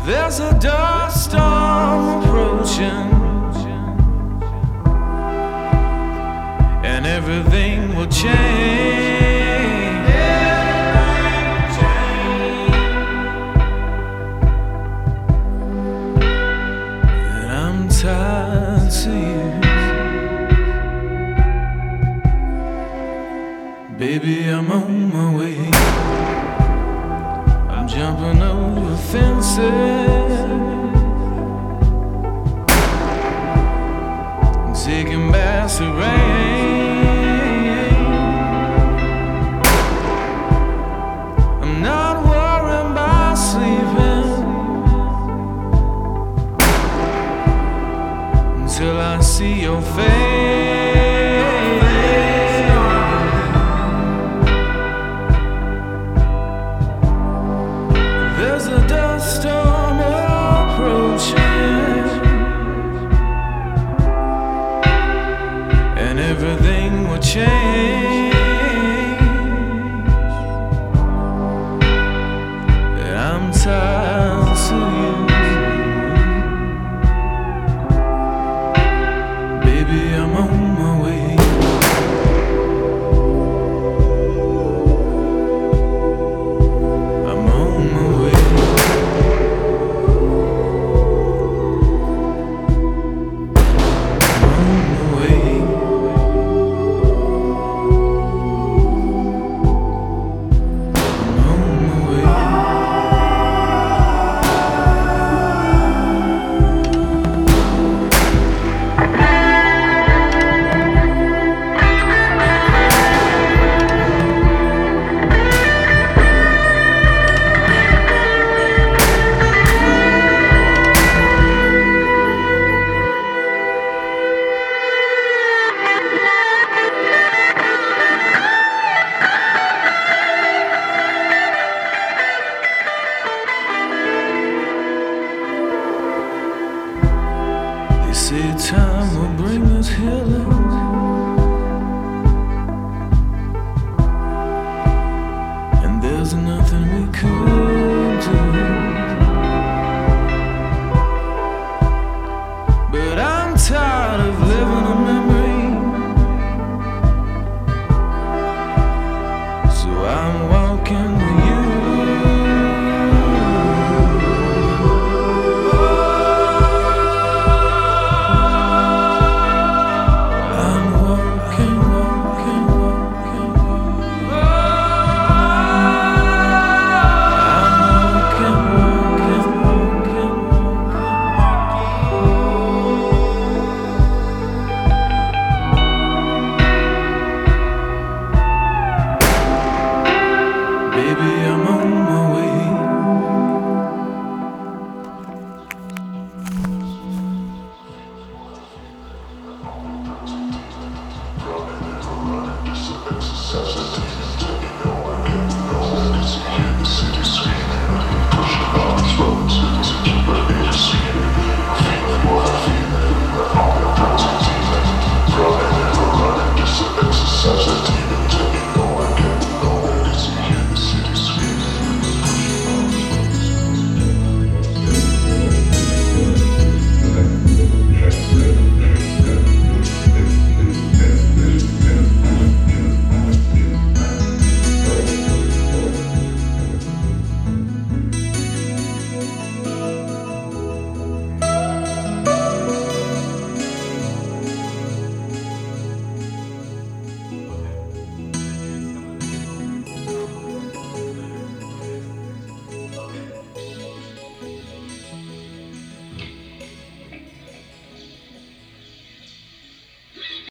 There's a dust storm approaching, and everything will change. And I'm tired to you, baby, I'm on my way. I'm jumping over fences, taking baths of rain. I'm not worrying about sleeping until I see your face. There's a dust storm approaching, and everything will change. And I'm tired to you, baby, I'm on my way. I'm on my way. I'm on my way. They say time will bring us healing,